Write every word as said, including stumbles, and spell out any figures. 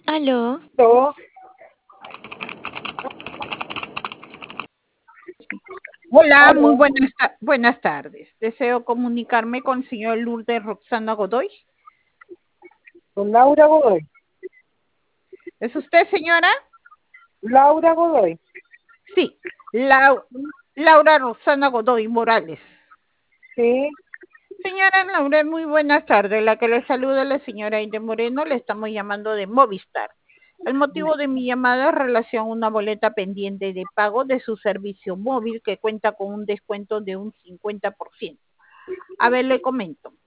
Aló, Aló. Hola, muy Aló. buenas, ta- buenas tardes. Deseo comunicarme con el señor Lourdes Roxana Godoy. Con Laura Godoy. ¿Es usted, señora? Laura Godoy. Sí, Lau- Laura Roxana Godoy Morales. Sí. Señora Laura, muy buenas tardes. La que le saluda es la señora Inde Moreno. Le estamos llamando de Movistar. El motivo de mi llamada es relación a una boleta pendiente de pago de su servicio móvil que cuenta con un descuento de un cincuenta por ciento. A ver, le comento.